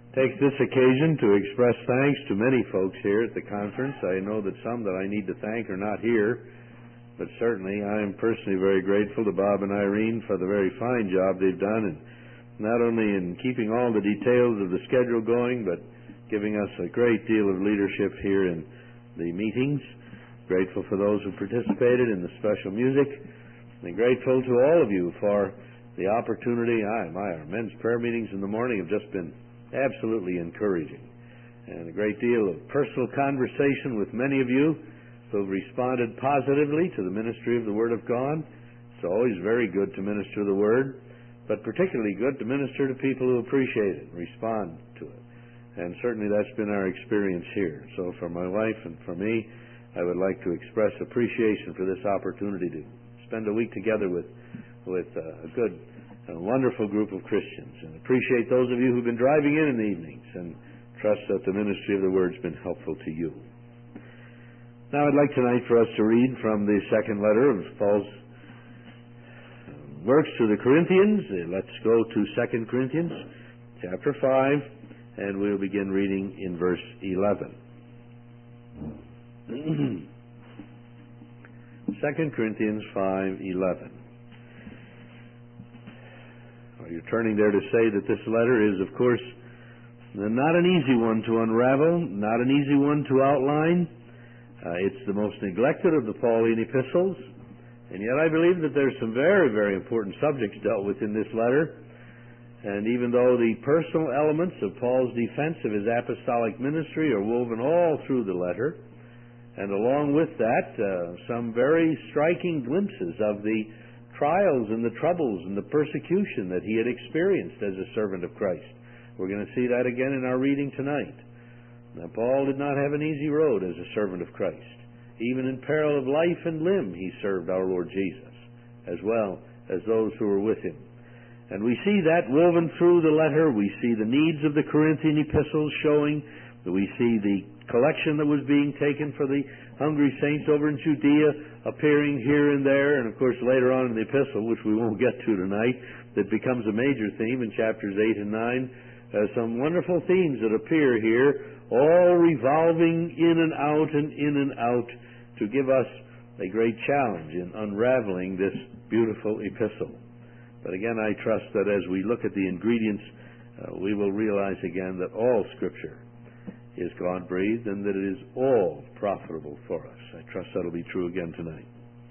take this occasion to express thanks to many folks here at the conference. I know that some that I need to thank are not here, but certainly I am personally very grateful to Bob and Irene for the very fine job they've done, and not only in keeping all the details of the schedule going, but giving us a great deal of leadership here in the meetings. Grateful for those who participated in the special music, and grateful to all of you for the opportunity. Our men's prayer meetings in the morning have just been absolutely encouraging, and a great deal of personal conversation with many of you who have responded positively to the ministry of the Word of God. It's always very good to minister the Word, but particularly good to minister to people who appreciate it and respond to it. And certainly that's been our experience here. So for my wife and for me, I would like to express appreciation for this opportunity to spend a week together with a good and wonderful group of Christians, and appreciate those of you who've been driving in the evenings, and trust that the ministry of the Word's been helpful to you. Now I'd like tonight for us to read from the second letter of Paul's works to the Corinthians. Let's go to 2 Corinthians chapter 5, and we'll begin reading in verse 11. 2 Corinthians 5:11. You're turning there to say that this letter is, of course, not an easy one to unravel, not an easy one to outline. It's the most neglected of the Pauline epistles, and yet I believe that there's some very, very important subjects dealt with in this letter. And even though the personal elements of Paul's defense of his apostolic ministry are woven all through the letter, and along with that, some very striking glimpses of the trials and the troubles and the persecution that he had experienced as a servant of Christ. We're going to see that again in our reading tonight. Now, Paul did not have an easy road as a servant of Christ. Even in peril of life and limb, he served our Lord Jesus, as well as those who were with him. And we see that woven through the letter. We see the needs of the Corinthian epistles showing. We see the collection that was being taken for the hungry saints over in Judea appearing here and there, and of course later on in the epistle, which we won't get to tonight, that becomes a major theme in chapters 8 and 9. Some wonderful themes that appear here, all revolving in and out to give us a great challenge in unraveling this beautiful epistle. But again, I trust that as we look at the ingredients, we will realize again that all Scripture is God-breathed, and that it is all profitable for us. I trust that'll be true again tonight.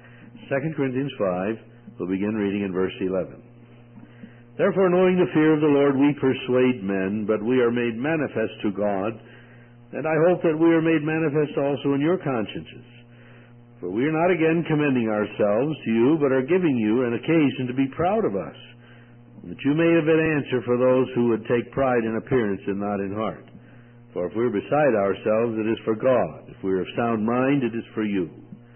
2 Corinthians 5, we'll begin reading in verse 11. Therefore, knowing the fear of the Lord, we persuade men, but we are made manifest to God, and I hope that we are made manifest also in your consciences. For we are not again commending ourselves to you, but are giving you an occasion to be proud of us, that you may have an answer for those who would take pride in appearance and not in heart. For if we are beside ourselves, it is for God. If we are of sound mind, it is for you.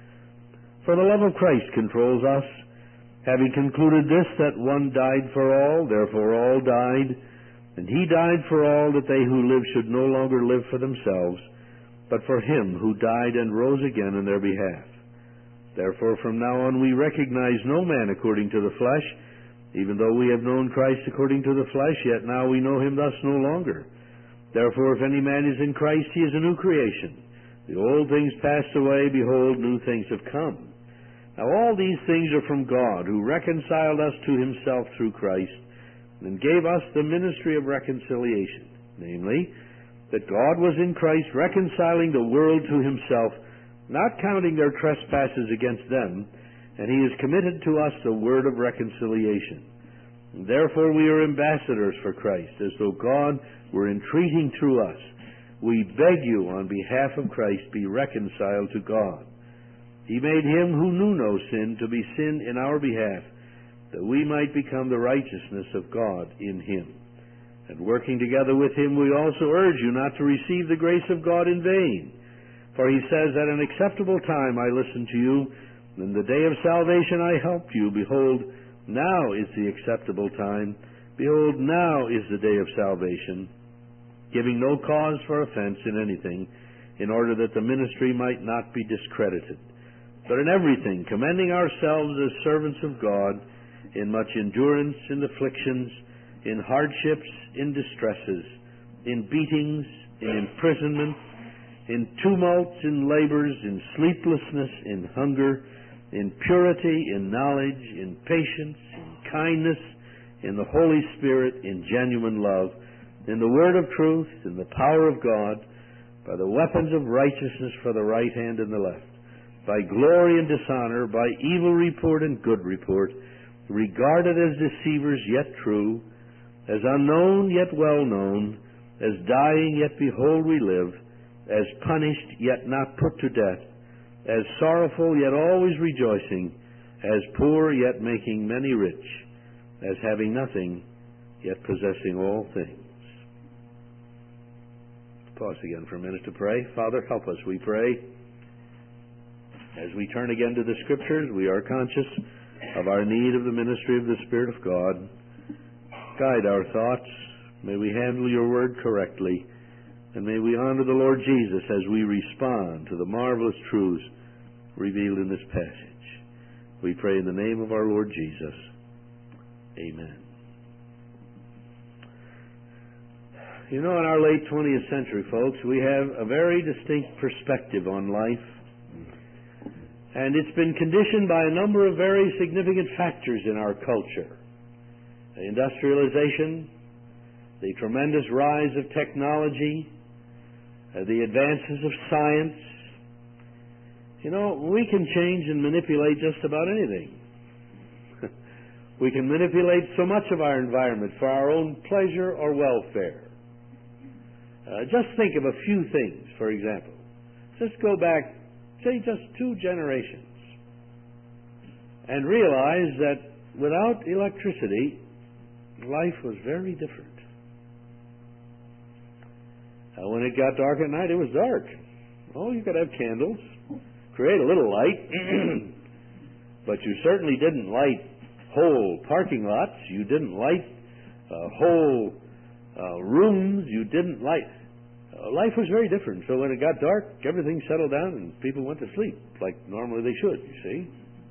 For the love of Christ controls us, having concluded this, that one died for all, therefore all died. And he died for all, that they who live should no longer live for themselves, but for him who died and rose again in their behalf. Therefore from now on we recognize no man according to the flesh. Even though we have known Christ according to the flesh, yet now we know him thus no longer. Therefore, if any man is in Christ, he is a new creation. The old things passed away, behold, new things have come. Now all these things are from God, who reconciled us to himself through Christ, and gave us the ministry of reconciliation, namely, that God was in Christ reconciling the world to himself, not counting their trespasses against them, and he has committed to us the word of reconciliation. And therefore we are ambassadors for Christ, as though God were entreating through us. We beg you on behalf of Christ, be reconciled to God. He made him who knew no sin to be sin in our behalf, that we might become the righteousness of God in him. And working together with him, we also urge you not to receive the grace of God in vain. For he says, at an acceptable time I listened to you, in the day of salvation I helped you. Behold, now is the acceptable time. Behold, now is the day of salvation, giving no cause for offense in anything, in order that the ministry might not be discredited, but in everything commending ourselves as servants of God, in much endurance, in afflictions, in hardships, in distresses, in beatings, in imprisonment, in tumults, in labors, in sleeplessness, in hunger, in purity, in knowledge, in patience, in kindness, in the Holy Spirit, in genuine love, in the word of truth, in the power of God, by the weapons of righteousness for the right hand and the left, by glory and dishonor, by evil report and good report, regarded as deceivers yet true, as unknown yet well known, as dying yet behold we live, as punished yet not put to death, as sorrowful yet always rejoicing, as poor yet making many rich, as having nothing yet possessing all things. Pause again for a minute to pray. Father, help us, we pray. As we turn again to the Scriptures, we are conscious of our need of the ministry of the Spirit of God. Guide our thoughts. May we handle your word correctly. And may we honor the Lord Jesus as we respond to the marvelous truths revealed in this passage. We pray in the name of our Lord Jesus. Amen. You know, in our late 20th century, folks, we have a very distinct perspective on life. And it's been conditioned by a number of very significant factors in our culture. Industrialization, the tremendous rise of technology, the advances of science. You know, we can change and manipulate just about anything. We can manipulate so much of our environment for our own pleasure or welfare. Just think of a few things, for example. Just go back, say, just 2 generations, and realize that without electricity, life was very different. When it got dark at night, it was dark. Oh, you could have candles, create a little light, but you certainly didn't light whole parking lots. You didn't light whole rooms. You didn't light. Life was very different. So when it got dark, everything settled down and people went to sleep, like normally they should, you see.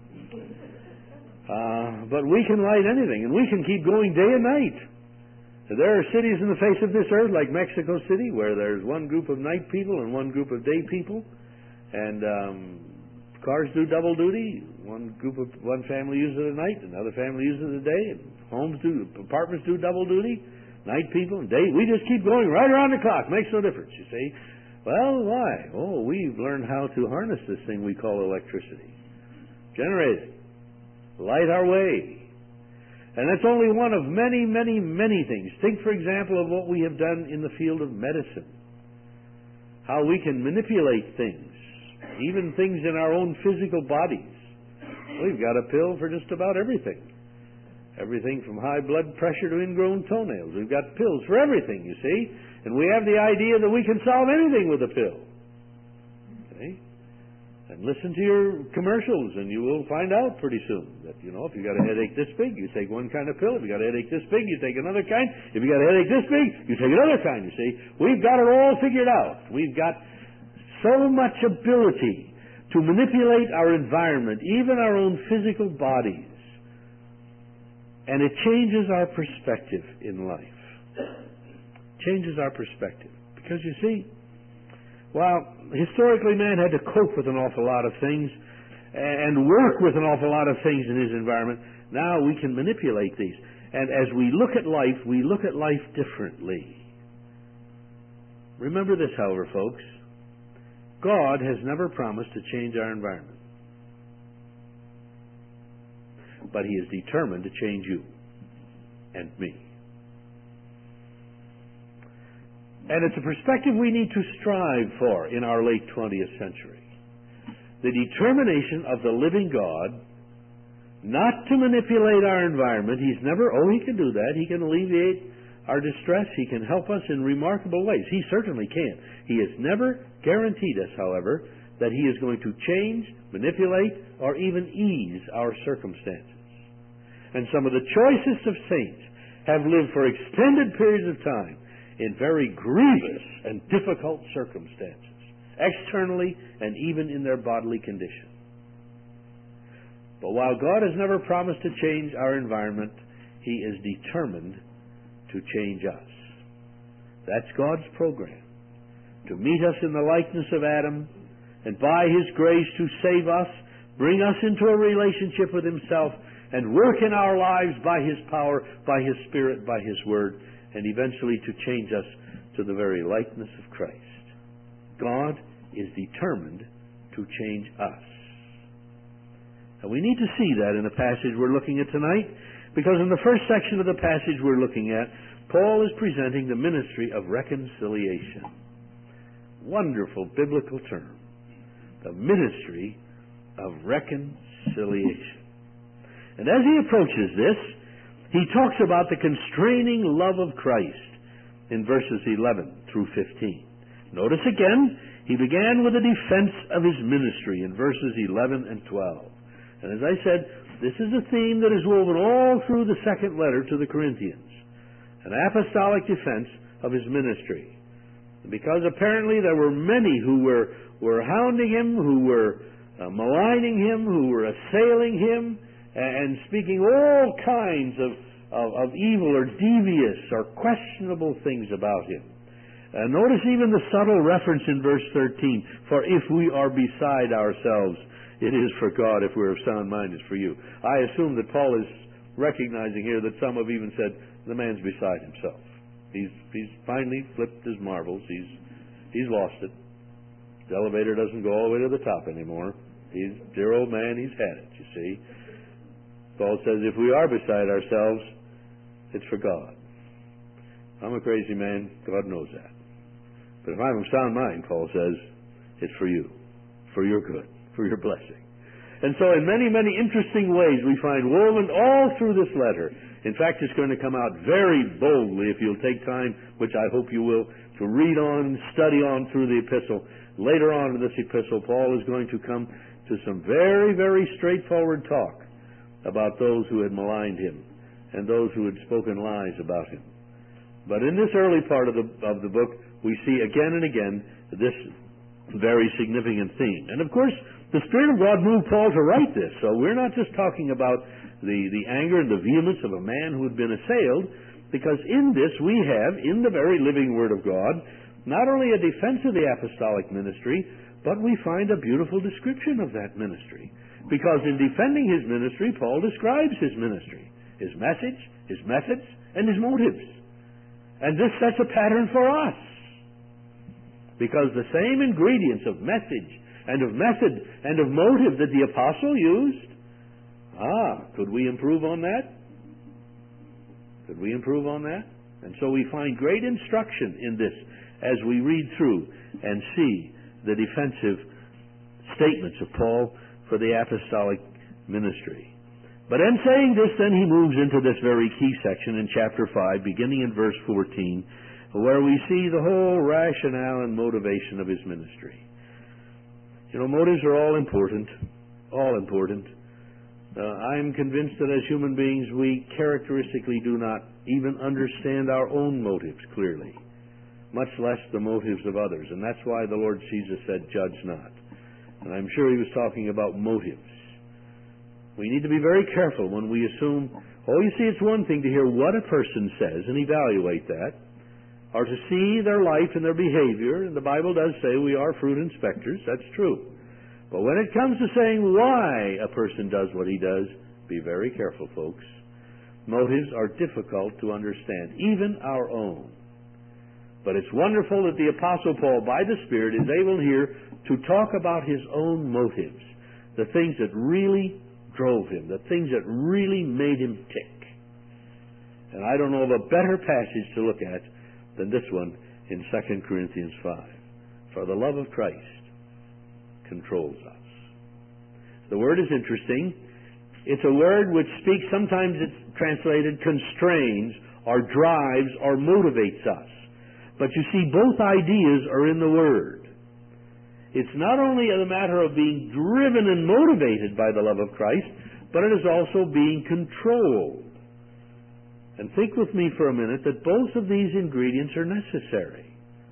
But we can light anything, and we can keep going day and night. There are cities in the face of this earth, like Mexico City, where there's one group of night people and one group of day people, and cars do double duty. One family uses it at night, another family uses it at day, and apartments do double duty. Night people and day. We just keep going right around the clock. Makes no difference, you see. Well, why? Oh, we've learned how to harness this thing we call electricity. Generate it. Light our way. And that's only one of many, many, many things. Think, for example, of what we have done in the field of medicine. How we can manipulate things, even things in our own physical bodies. We've got a pill for just about everything. Everything from high blood pressure to ingrown toenails. We've got pills for everything, you see. And we have the idea that we can solve anything with a pill. Okay? And listen to your commercials, and you will find out pretty soon that, you know, if you got a headache this big, you take one kind of pill. If you got a headache this big, you take another kind. If you got a headache this big, you take another kind, you see. We've got it all figured out. We've got so much ability to manipulate our environment, even our own physical bodies. And it changes our perspective in life. Changes our perspective. Because you see, while historically man had to cope with an awful lot of things and work with an awful lot of things in his environment, now we can manipulate these. And as we look at life, we look at life differently. Remember this, however, folks. God has never promised to change our environment. But He is determined to change you and me. And it's a perspective we need to strive for in our late 20th century. The determination of the living God not to manipulate our environment. He can do that. He can alleviate our distress. He can help us in remarkable ways. He certainly can. He has never guaranteed us, however, that He is going to change, manipulate, or even ease our circumstances. And some of the choicest of saints have lived for extended periods of time in very grievous and difficult circumstances, externally and even in their bodily condition. But while God has never promised to change our environment, He is determined to change us. That's God's program. To meet us in the likeness of Adam, and by His grace to save us, bring us into a relationship with Himself, and work in our lives by His power, by His Spirit, by His Word, and eventually to change us to the very likeness of Christ. God is determined to change us. And we need to see that in the passage we're looking at tonight, because in the first section of the passage we're looking at, Paul is presenting the ministry of reconciliation. Wonderful biblical term. The ministry of reconciliation. And as he approaches this, he talks about the constraining love of Christ in verses 11 through 15. Notice again, he began with a defense of his ministry in verses 11 and 12. And as I said, this is a theme that is woven all through the second letter to the Corinthians. An apostolic defense of his ministry. Because apparently there were many who were hounding him, who were maligning him, who were assailing him, and speaking all kinds of evil or devious or questionable things about him. Notice even the subtle reference in verse 13, for if we are beside ourselves, it is for God. If we're of sound mind, it's for you. I assume that Paul is recognizing here that some have even said, the man's beside himself. He's finally flipped his marbles. He's lost it. The elevator doesn't go all the way to the top anymore. Dear old man, he's had it, you see. Paul says, if we are beside ourselves, it's for God. I'm a crazy man. God knows that. But if I'm of sound mind, Paul says, it's for you, for your good, for your blessing. And so in many, many interesting ways we find woven all through this letter. In fact, it's going to come out very boldly if you'll take time, which I hope you will, to read on and study on through the epistle. Later on in this epistle, Paul is going to come to some very, very straightforward talk about those who had maligned him and those who had spoken lies about him. But in this early part of the book, we see again and again this very significant theme. And of course, the Spirit of God moved Paul to write this. So we're not just talking about the anger and the vehemence of a man who had been assailed, because in this we have, in the very living Word of God, not only a defense of the apostolic ministry, but we find a beautiful description of that ministry. Because in defending his ministry, Paul describes his ministry, his message, his methods, and his motives. And this sets a pattern for us. Because the same ingredients of message and of method and of motive that the apostle used, could we improve on that? Could we improve on that? And so we find great instruction in this as we read through and see the defensive statements of Paul for the apostolic ministry. But in saying this, then he moves into this very key section in chapter 5, beginning in verse 14, where we see the whole rationale and motivation of his ministry. You know, motives are all important. All important. I'm convinced that as human beings, we characteristically do not even understand our own motives clearly, much less the motives of others. And that's why the Lord Jesus said, judge not. And I'm sure he was talking about motives. We need to be very careful when we assume, you see, it's one thing to hear what a person says and evaluate that, or to see their life and their behavior, and the Bible does say we are fruit inspectors, that's true. But when it comes to saying why a person does what he does, be very careful, folks. Motives are difficult to understand, even our own. But it's wonderful that the Apostle Paul, by the Spirit, is able here to talk about his own motives, the things that really drove him, the things that really made him tick. And I don't know of a better passage to look at than this one in 2 Corinthians 5. For the love of Christ controls us. The word is interesting. It's a word which speaks, sometimes it's translated constrains, or drives, or motivates us. But you see, both ideas are in the word. It's not only a matter of being driven and motivated by the love of Christ, but it is also being controlled. And think with me for a minute that both of these ingredients are necessary.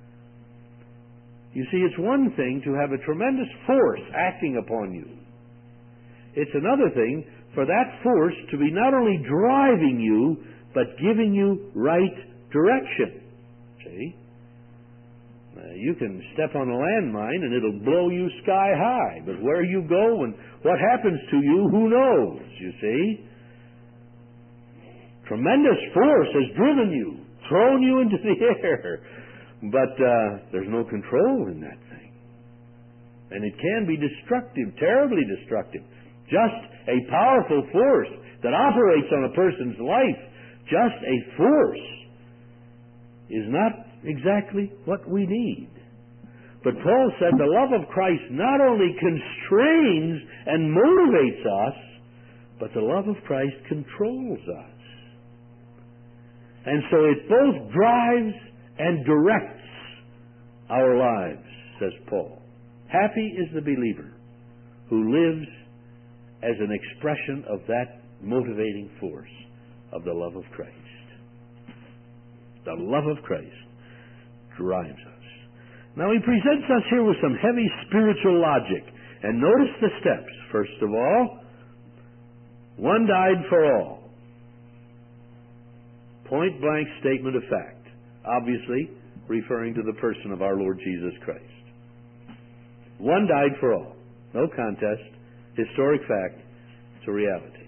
You see, it's one thing to have a tremendous force acting upon you. It's another thing for that force to be not only driving you, but giving you right direction. see. You can step on a landmine and it'll blow you sky high, but where you go and what happens to you, who knows, you see? Tremendous force has driven you, thrown you into the air, but there's no control in that thing. And it can be destructive, terribly destructive. Just a powerful force that operates on a person's life, just a force, is not exactly what we need. But Paul said the love of Christ not only constrains and motivates us, but the love of Christ controls us. And so it both drives and directs our lives, says Paul. Happy is the believer who lives as an expression of that motivating force of the love of Christ. The love of Christ drives us. Now he presents us here with some heavy spiritual logic. And notice the steps. First of all, one died for all. Point blank statement of fact. Obviously referring to the person of our Lord Jesus Christ. One died for all. No contest. Historic fact. It's a reality.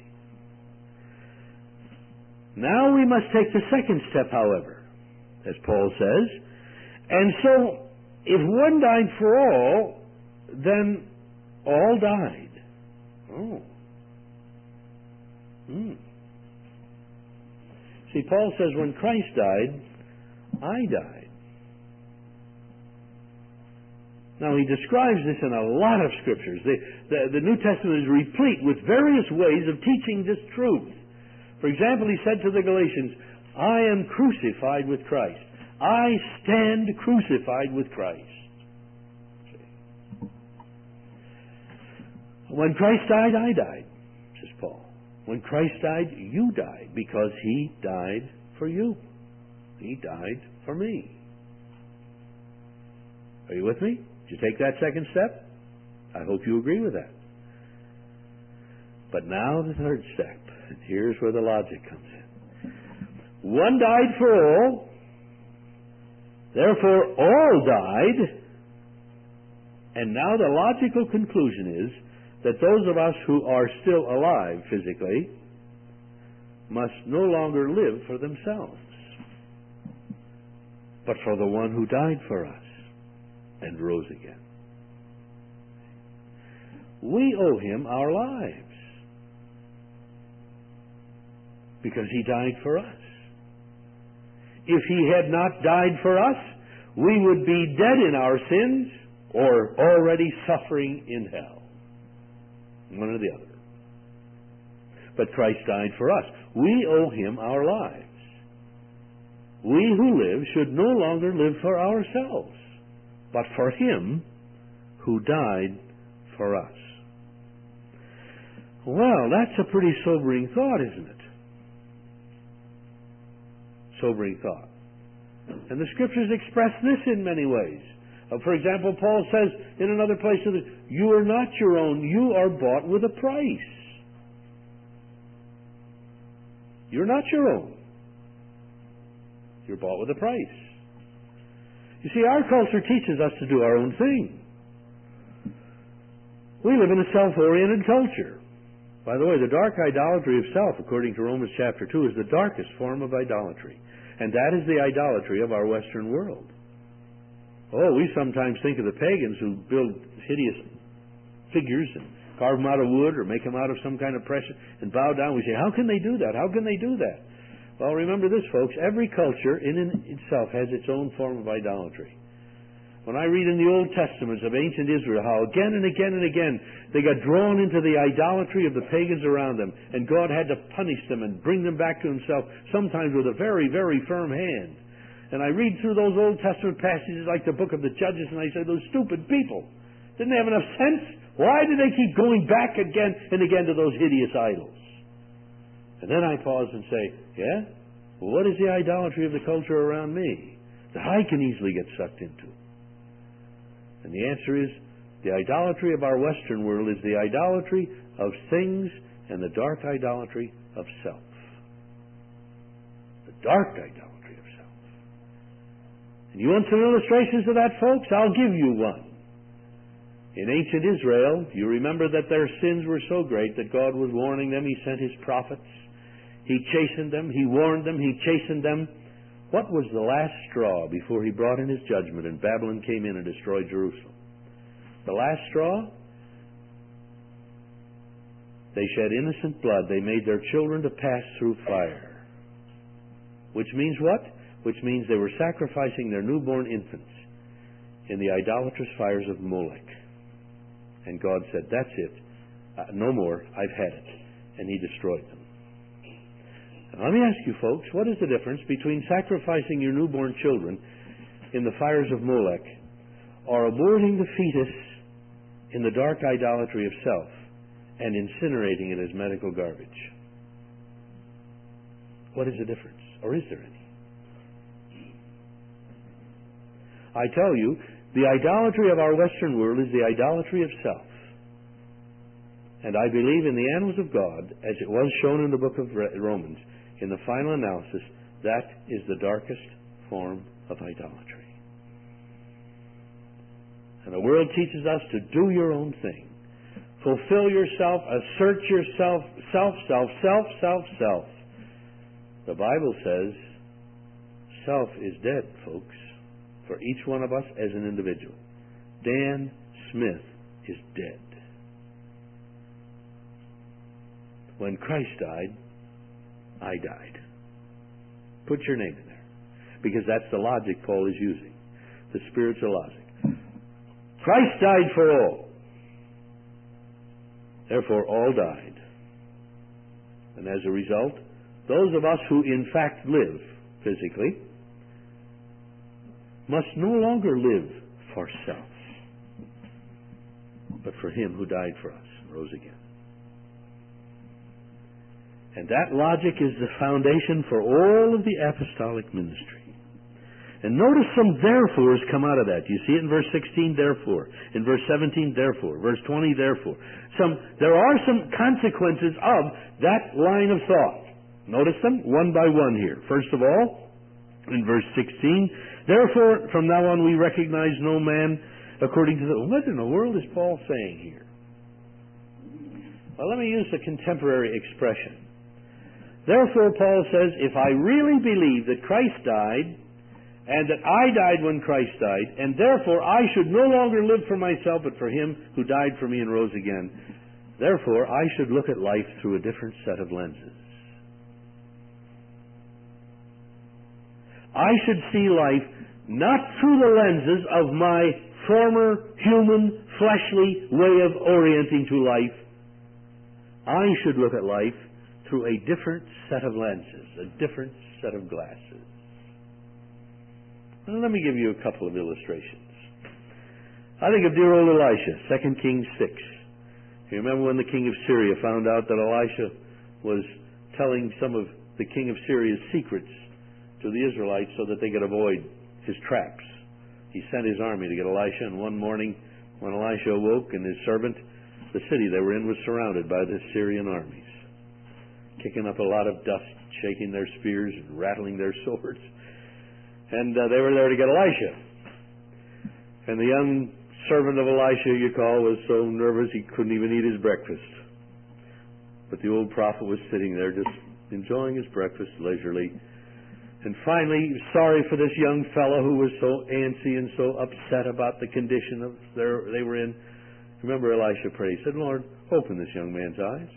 Now we must take the second step, however, as Paul says. And so, if one died for all, then all died. Oh. See, Paul says when Christ died, I died. Now, he describes this in a lot of scriptures. The New Testament is replete with various ways of teaching this truth. For example, he said to the Galatians, I am crucified with Christ. I stand crucified with Christ. When Christ died, I died, says Paul. When Christ died, you died, because he died for you. He died for me. Are you with me? Did you take that second step? I hope you agree with that. But now the third step. And here's where the logic comes in. One died for all. Therefore, all died. And now the logical conclusion is that those of us who are still alive physically must no longer live for themselves, but for the one who died for us and rose again. We owe him our lives because he died for us. If he had not died for us, we would be dead in our sins or already suffering in hell. One or the other. But Christ died for us. We owe him our lives. We who live should no longer live for ourselves, but for him who died for us. Well, that's a pretty sobering thought, isn't it? Sobering thought. And the Scriptures express this in many ways. For example, Paul says in another place, you are not your own, you are bought with a price. You're not your own. You're bought with a price. You see, our culture teaches us to do our own thing. We live in a self-oriented culture. By the way, the dark idolatry of self, according to Romans chapter 2, is the darkest form of idolatry. And that is the idolatry of our Western world. Oh, we sometimes think of the pagans who build hideous figures and carve them out of wood or make them out of some kind of precious and bow down. We say, how can they do that? How can they do that? Well, remember this, folks. Every culture in itself has its own form of idolatry. When I read in the Old Testaments of ancient Israel how again and again and again they got drawn into the idolatry of the pagans around them, and God had to punish them and bring them back to himself, sometimes with a very, very firm hand. And I read through those Old Testament passages like the book of the Judges, and I say, those stupid people didn't they have enough sense? Why do they keep going back again and again to those hideous idols? And then I pause and say, yeah? Well, what is the idolatry of the culture around me that I can easily get sucked into? And the answer is, the idolatry of our Western world is the idolatry of things and the dark idolatry of self. The dark idolatry of self. And you want some illustrations of that, folks? I'll give you one. In ancient Israel, you remember that their sins were so great that God was warning them. He sent His prophets. He chastened them. He warned them. He chastened them. What was the last straw before He brought in His judgment and Babylon came in and destroyed Jerusalem? The last straw? They shed innocent blood. They made their children to pass through fire. Which means what? Which means they were sacrificing their newborn infants in the idolatrous fires of Molech. And God said, that's it. No more. I've had it. And He destroyed them. Now, let me ask you, folks, what is the difference between sacrificing your newborn children in the fires of Molech or aborting the fetus in the dark idolatry of self and incinerating it as medical garbage? What is the difference? Or is there any? I tell you, the idolatry of our Western world is the idolatry of self. And I believe in the annals of God, as it was shown in the book of Romans, in the final analysis, that is the darkest form of idolatry. And the world teaches us to do your own thing. Fulfill yourself, assert yourself, self. The Bible says self is dead, folks, for each one of us as an individual. Dan Smith is dead. When Christ died, I died. Put your name in there, because that's the logic Paul is using, the spiritual logic. Christ died for all. Therefore, all died. And as a result, those of us who in fact live physically must no longer live for self, but for Him who died for us and rose again. And that logic is the foundation for all of the apostolic ministry. And notice some therefores come out of that. You see it in verse 16, therefore. In verse 17, therefore. Verse 20, therefore. There are some consequences of that line of thought. Notice them one by one here. First of all, in verse 16, therefore, from now on we recognize no man according to the... What in the world is Paul saying here? Well, let me use a contemporary expression. Therefore, Paul says, if I really believe that Christ died, and that I died when Christ died, and therefore I should no longer live for myself, but for Him who died for me and rose again, therefore I should look at life through a different set of lenses. I should see life not through the lenses of my former human, fleshly way of orienting to life. I should look at life through a different set of lenses, a different set of glasses. Well, let me give you a couple of illustrations. I think of dear old Elisha, 2 Kings 6. You remember when the king of Syria found out that Elisha was telling some of the king of Syria's secrets to the Israelites so that they could avoid his traps. He sent his army to get Elisha, and one morning when Elisha awoke and his servant, the city they were in was surrounded by the Syrian armies, kicking up a lot of dust, shaking their spears and rattling their swords. And they were there to get Elisha. And the young servant of Elisha, you call, was so nervous he couldn't even eat his breakfast. But the old prophet was sitting there just enjoying his breakfast leisurely. And finally, sorry for this young fellow who was so antsy and so upset about the condition of they were in. Remember, Elisha prayed. He said, Lord, open this young man's eyes.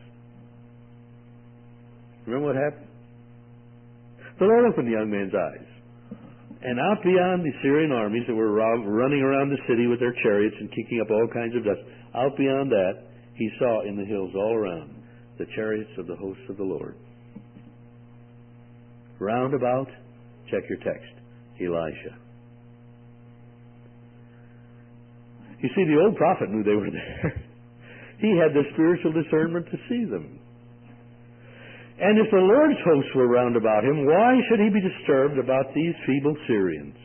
Remember what happened? The Lord opened the young man's eyes. And out beyond the Syrian armies that were running around the city with their chariots and kicking up all kinds of dust, out beyond that, he saw in the hills all around the chariots of the hosts of the Lord. Round about, check your text, Elisha. You see, the old prophet knew they were there. He had the spiritual discernment to see them. And if the Lord's hosts were round about him, why should he be disturbed about these feeble Syrians?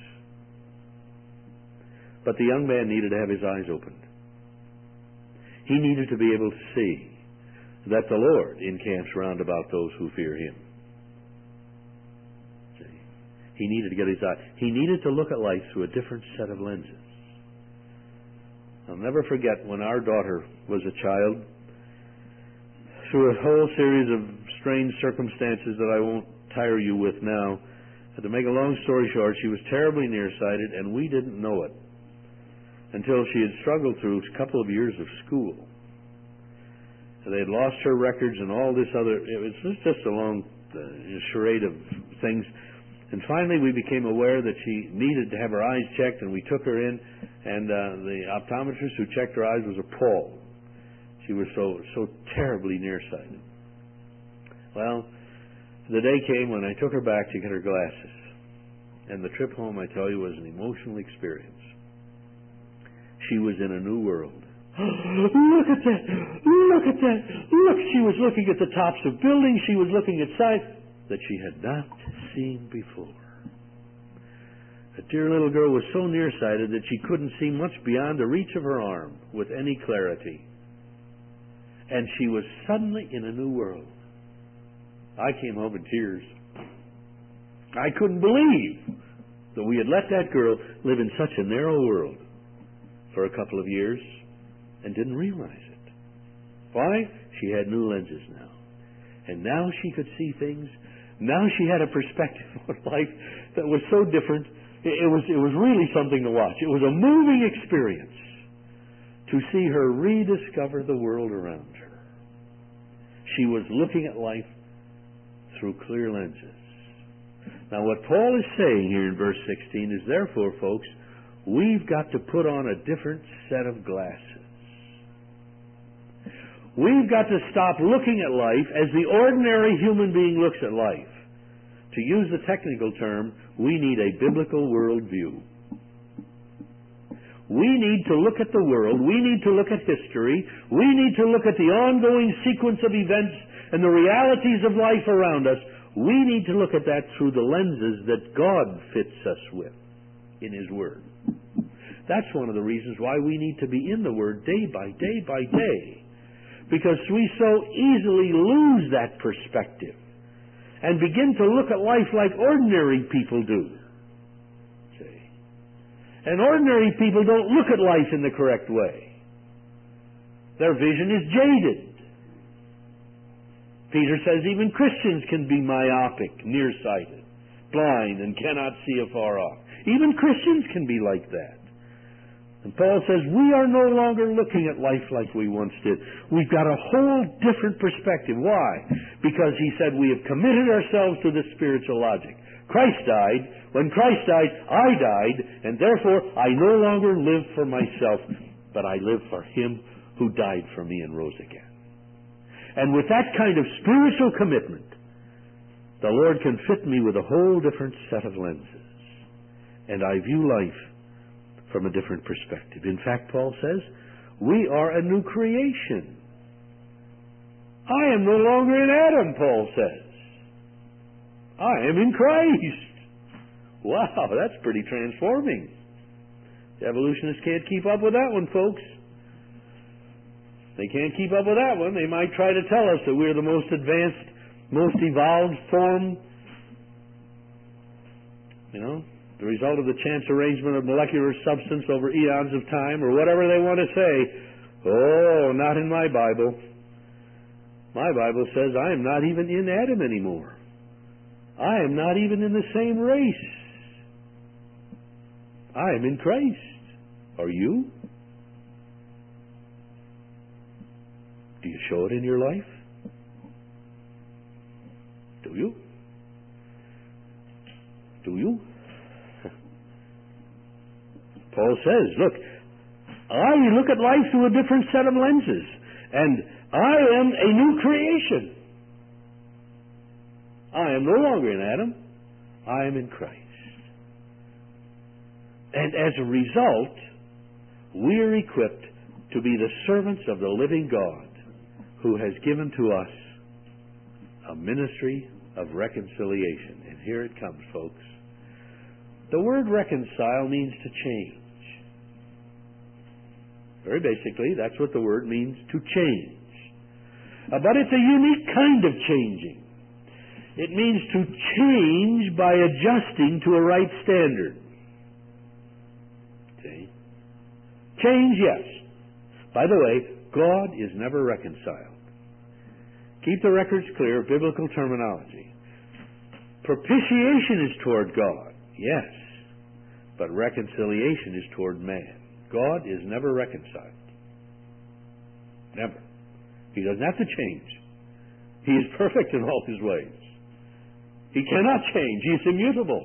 But the young man needed to have his eyes opened. He needed to be able to see that the Lord encamps round about those who fear Him. See? He needed to get his eye. He needed to look at life through a different set of lenses. I'll never forget when our daughter was a child, through a whole series of strange circumstances that I won't tire you with now. But to make a long story short, she was terribly nearsighted, and we didn't know it until she had struggled through a couple of years of school. They had lost her records and all this other. It was just a long charade of things. And finally, we became aware that she needed to have her eyes checked, and we took her in. And the optometrist who checked her eyes was appalled. She was so terribly nearsighted. Well, the day came when I took her back to get her glasses. And the trip home, I tell you, was an emotional experience. She was in a new world. Look at that! Look at that! Look! She was looking at the tops of buildings. She was looking at sights that she had not seen before. The dear little girl was so nearsighted that she couldn't see much beyond the reach of her arm with any clarity. And she was suddenly in a new world. I came home in tears. I couldn't believe that we had let that girl live in such a narrow world for a couple of years and didn't realize it. Why? She had new lenses now. And now she could see things. Now she had a perspective on life that was so different. It was really something to watch. It was a moving experience to see her rediscover the world around her. She was looking at life through clear lenses. Now what Paul is saying here in verse 16 is, therefore, folks, we've got to put on a different set of glasses. We've got to stop looking at life as the ordinary human being looks at life. To use the technical term, we need a biblical worldview. We need to look at the world. We need to look at history. We need to look at the ongoing sequence of events and the realities of life around us. We need to look at that through the lenses that God fits us with in His Word. That's one of the reasons why we need to be in the Word day by day by day. Because we so easily lose that perspective and begin to look at life like ordinary people do. See? And ordinary people don't look at life in the correct way. Their vision is jaded. Peter says even Christians can be myopic, nearsighted, blind, and cannot see afar off. Even Christians can be like that. And Paul says we are no longer looking at life like we once did. We've got a whole different perspective. Why? Because he said we have committed ourselves to this spiritual logic. Christ died. When Christ died, I died, and therefore I no longer live for myself, but I live for Him who died for me and rose again. And with that kind of spiritual commitment, the Lord can fit me with a whole different set of lenses. And I view life from a different perspective. In fact, Paul says, we are a new creation. I am no longer in Adam, Paul says. I am in Christ. Wow, that's pretty transforming. The evolutionists can't keep up with that one, folks. They can't keep up with that one. They might try to tell us that we're the most advanced, most evolved form, the result of the chance arrangement of molecular substance over eons of time, or whatever they want to say. Oh, not in my Bible. My Bible says I am not even in Adam anymore. I am not even in the same race. I am in Christ. Are you? Do you show it in your life? Do you? Do you? Paul says, look, I look at life through a different set of lenses, and I am a new creation. I am no longer in Adam. I am in Christ. And as a result, we are equipped to be the servants of the living God who has given to us a ministry of reconciliation. And here it comes, folks. The word reconcile means to change. Very basically, that's what the word means, to change. But it's a unique kind of changing. It means to change by adjusting to a right standard. See? Change, yes. By the way, God is never reconciled. Keep the records clear of biblical terminology. Propitiation is toward God, yes, but reconciliation is toward man. God is never reconciled. Never. He doesn't have to change. He is perfect in all his ways. He cannot change. He is immutable.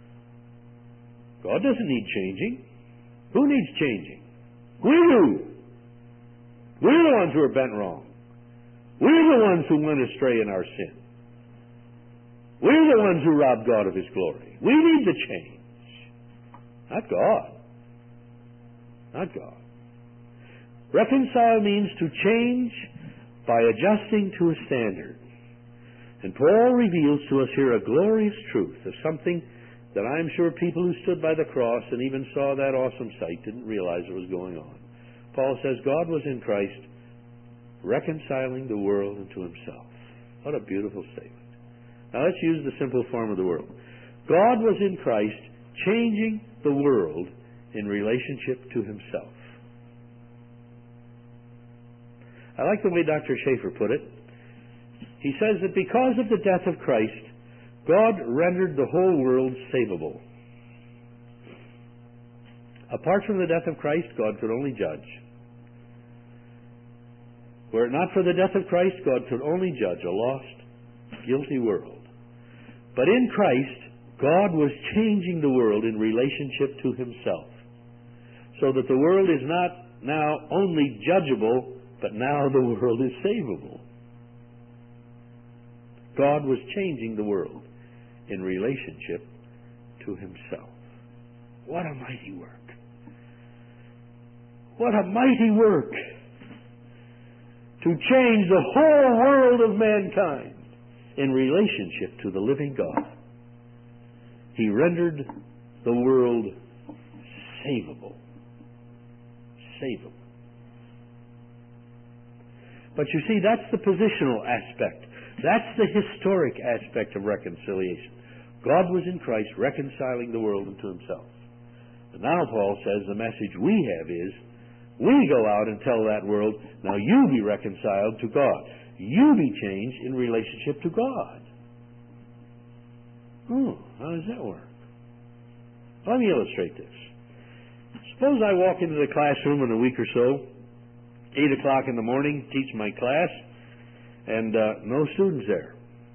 God doesn't need changing. Who needs changing? We do. We're the ones who are bent wrong. We're the ones who went astray in our sin. We're the ones who robbed God of his glory. We need to change. Not God. Not God. Reconcile means to change by adjusting to a standard. And Paul reveals to us here a glorious truth of something that I'm sure people who stood by the cross and even saw that awesome sight didn't realize it was going on. Paul says God was in Christ reconciling the world unto himself. What a beautiful statement. Now let's use the simple form of the world. God was in Christ changing the world in relationship to himself. I like the way Dr. Schaeffer put it. He says that because of the death of Christ, God rendered the whole world savable. Apart from the death of Christ, God could only judge. Were it not for the death of Christ, God could only judge a lost, guilty world. But in Christ, God was changing the world in relationship to himself, so that the world is not now only judgeable, but now the world is savable. God was changing the world in relationship to himself. What a mighty work. What a mighty work to change the whole world of mankind in relationship to the living God. He rendered the world savable. Savable. But you see, that's the positional aspect. That's the historic aspect of reconciliation. God was in Christ reconciling the world unto himself. And now Paul says the message we have is, we go out and tell that world, now you be reconciled to God. You be changed in relationship to God. How does that work? Let me illustrate this. Suppose I walk into the classroom in a week or so, 8 o'clock in the morning, teach my class, and no students there.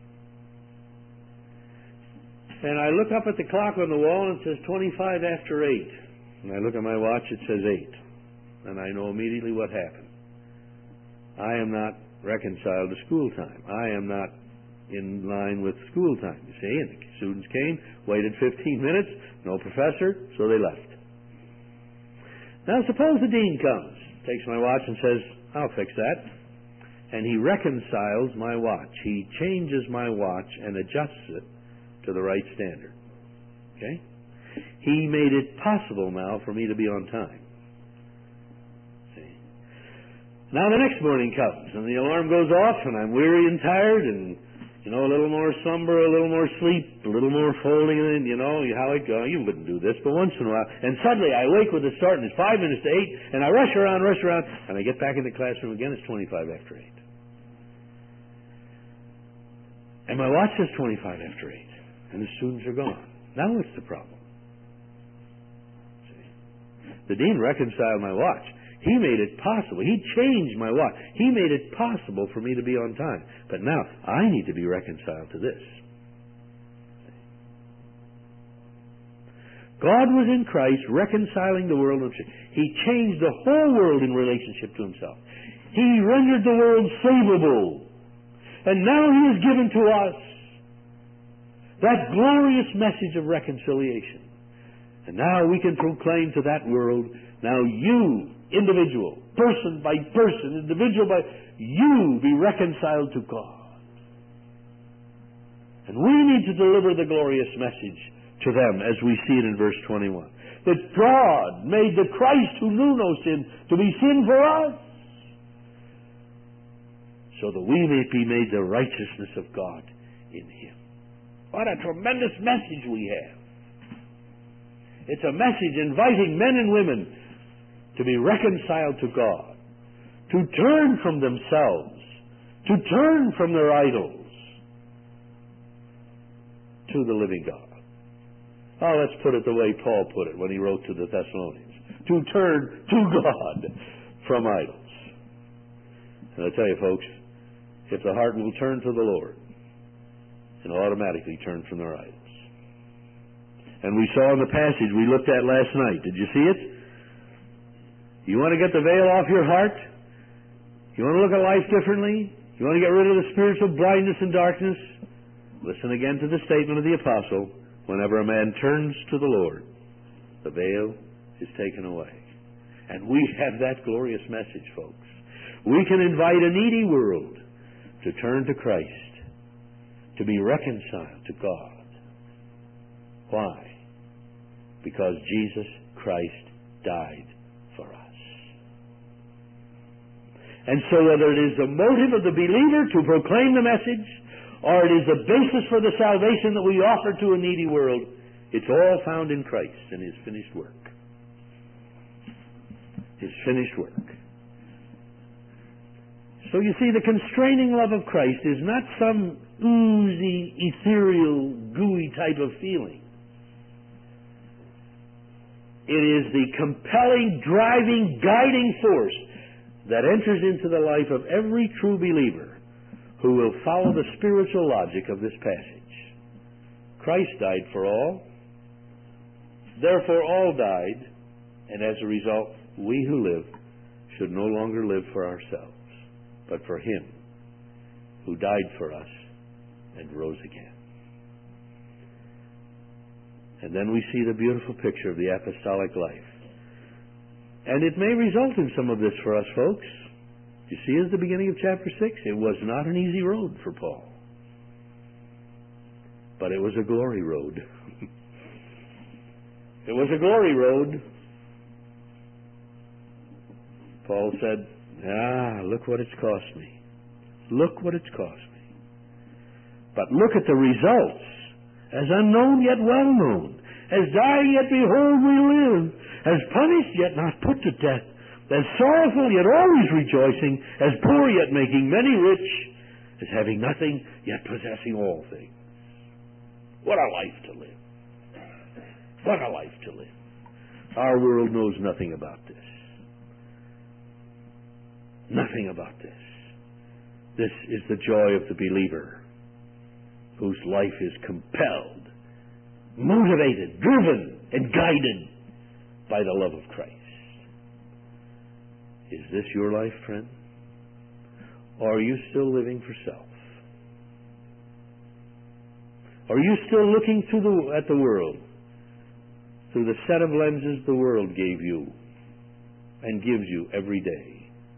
And I look up at the clock on the wall and it says 25 after 8. And I look at my watch, it says 8. And I know immediately what happened. I am not reconciled to school time. I am not in line with school time. You see, and the students came, waited 15 minutes, no professor, so they left. Now suppose the dean comes, takes my watch and says, I'll fix that. And he reconciles my watch. He changes my watch and adjusts it to the right standard. Okay? He made it possible now for me to be on time. See? Now the next morning comes and the alarm goes off and I'm weary and tired and, a little more slumber, a little more sleep, a little more folding in, how it goes. You wouldn't do this, but once in a while. And suddenly I wake with a start and it's 5 minutes to 8 and I rush around, and I get back in the classroom again, it's 25 after 8. And my watch says 25 after 8. And the students are gone. Now what's the problem? See? The dean reconciled my watch. He made it possible. He changed my watch. He made it possible for me to be on time. But now I need to be reconciled to this. God was in Christ reconciling the world. He changed the whole world in relationship to himself. He rendered the world savable. And now he has given to us that glorious message of reconciliation. And now we can proclaim to that world, now you, individual, person by person, individual by, you be reconciled to God. And we need to deliver the glorious message to them as we see it in verse 21. That God made the Christ who knew no sin to be sin for us, so that we may be made the righteousness of God in him. What a tremendous message we have. It's a message inviting men and women to be reconciled to God, to turn from themselves, to turn from their idols to the living God. Oh, let's put it the way Paul put it when he wrote to the Thessalonians. To turn to God from idols. And I tell you, folks, if the heart will turn to the Lord, it'll automatically turn from their idols. And we saw in the passage we looked at last night. Did you see it? You want to get the veil off your heart? You want to look at life differently? You want to get rid of the spiritual blindness and darkness? Listen again to the statement of the apostle. Whenever a man turns to the Lord, the veil is taken away. And we have that glorious message, folks. We can invite a needy world to turn to Christ, to be reconciled to God. Why? Because Jesus Christ died for us. And so whether it is the motive of the believer to proclaim the message, or it is the basis for the salvation that we offer to a needy world, it's all found in Christ and His finished work. His finished work. So you see, the constraining love of Christ is not some oozy, ethereal, gooey type of feeling. It is the compelling, driving, guiding force that enters into the life of every true believer who will follow the spiritual logic of this passage. Christ died for all, therefore all died, and as a result, we who live should no longer live for ourselves, but for Him who died for us and rose again. And then we see the beautiful picture of the apostolic life. And it may result in some of this for us, folks. You see, at the beginning of chapter 6, it was not an easy road for Paul. But it was a glory road. It was a glory road. Paul said, look what it's cost me. Look what it's cost me. But look at the results. As unknown yet well known. As dying yet behold we live. As punished yet not put to death. As sorrowful yet always rejoicing. As poor yet making many rich. As having nothing yet possessing all things. What a life to live. What a life to live. Our world knows nothing about this. Nothing about this. This is the joy of the believer, whose life is compelled, motivated, driven, and guided by the love of Christ. Is this your life, friend? Or are you still living for self? Are you still looking at the world through the set of lenses the world gave you and gives you every day?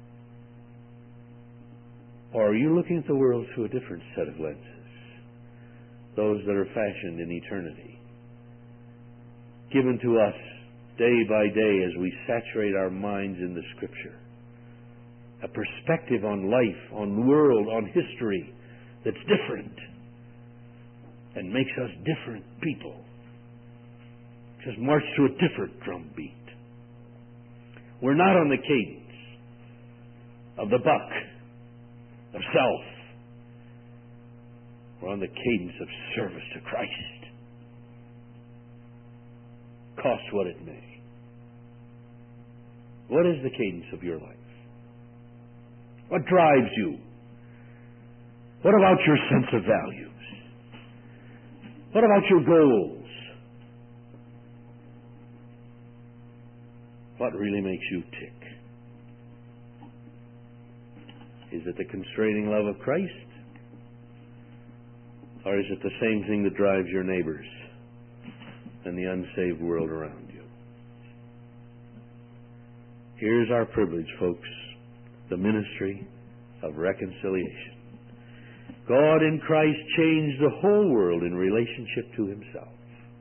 Or are you looking at the world through a different set of lenses? Those that are fashioned in eternity. Given to us day by day as we saturate our minds in the Scripture. A perspective on life, on the world, on history that's different and makes us different people. Just march to a different drum beat. We're not on the cadence of the buck, of self. We're on the cadence of service to Christ. Cost what it may. What is the cadence of your life? What drives you? What about your sense of values? What about your goals? What really makes you tick? Is it the constraining love of Christ? Or is it the same thing that drives your neighbors and the unsaved world around you? Here's our privilege, folks, the ministry of reconciliation. God in Christ changed the whole world in relationship to Himself.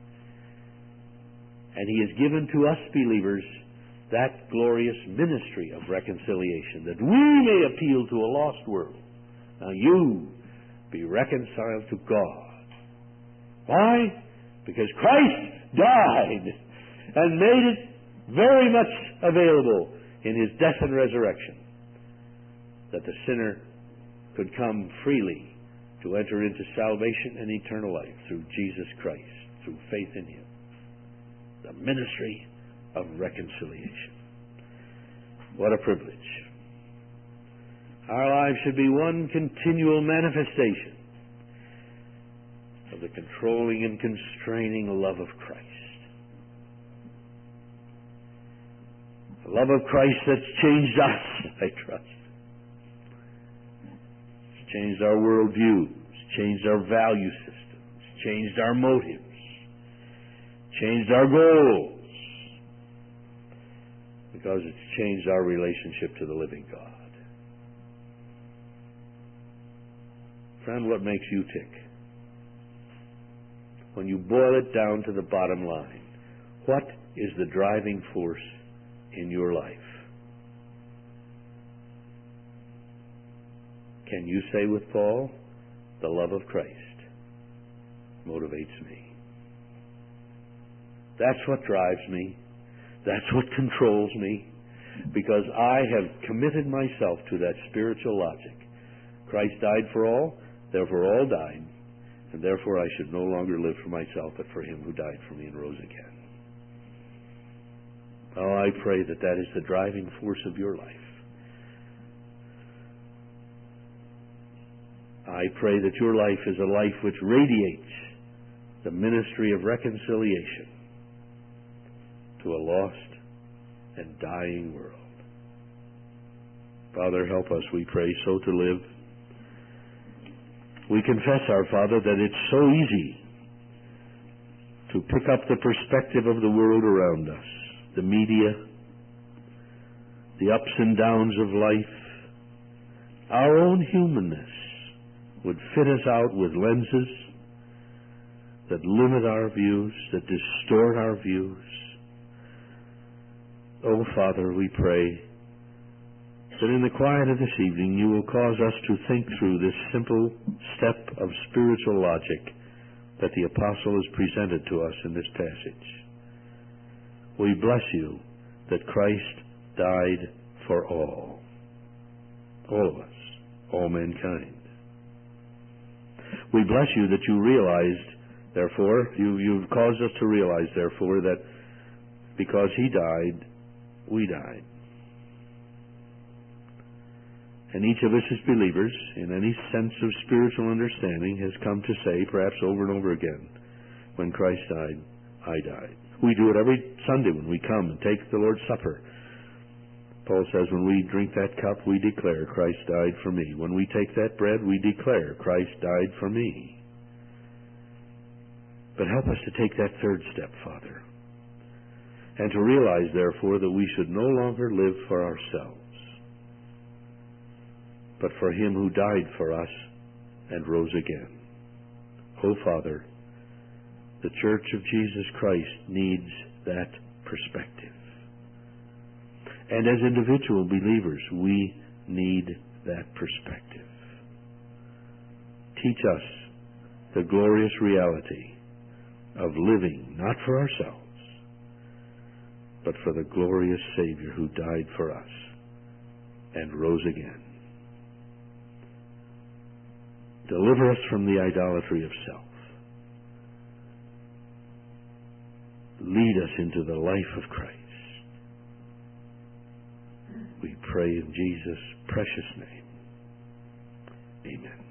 And He has given to us believers that glorious ministry of reconciliation, that we may appeal to a lost world. Now you be reconciled to God Why? Because Christ died and made it very much available in His death and resurrection that the sinner could come freely to enter into salvation and eternal life through Jesus Christ, through faith in Him. The ministry of reconciliation. What a privilege. Our lives should be one continual manifestation of the controlling and constraining love of Christ. The love of Christ that's changed us, I trust. It's changed our worldviews, changed our value systems, changed our motives, changed our goals, because it's changed our relationship to the living God. Friend, what makes you tick? When you boil it down to the bottom line, what is the driving force in your life? Can you say with Paul, the love of Christ motivates me? That's what drives me. That's what controls me, because I have committed myself to that spiritual logic. Christ died for all, therefore all died, and therefore I should no longer live for myself, but for Him who died for me and rose again. Oh, I pray that that is the driving force of your life. I pray that your life is a life which radiates the ministry of reconciliation to a lost and dying world. Father, help us, we pray, so to live. We confess, our Father, that it's so easy to pick up the perspective of the world around us, the media, the ups and downs of life. Our own humanness would fit us out with lenses that limit our views, that distort our views. Oh, Father, we pray that in the quiet of this evening you will cause us to think through this simple step of spiritual logic that the Apostle has presented to us in this passage. We bless you that Christ died for all of us, all mankind. We bless you that you realized, therefore, you've caused us to realize, therefore, that because He died, we died. And each of us as believers, in any sense of spiritual understanding, has come to say, perhaps over and over again, when Christ died, I died. We do it every Sunday when we come and take the Lord's Supper. Paul says, when we drink that cup, we declare, Christ died for me. When we take that bread, we declare, Christ died for me. But help us to take that third step, Father, and to realize, therefore, that we should no longer live for ourselves, but for Him who died for us and rose again. Oh, Father, the Church of Jesus Christ needs that perspective. And as individual believers, we need that perspective. Teach us the glorious reality of living not for ourselves, but for the glorious Savior who died for us and rose again. Deliver us from the idolatry of self. Lead us into the life of Christ. We pray in Jesus' precious name. Amen.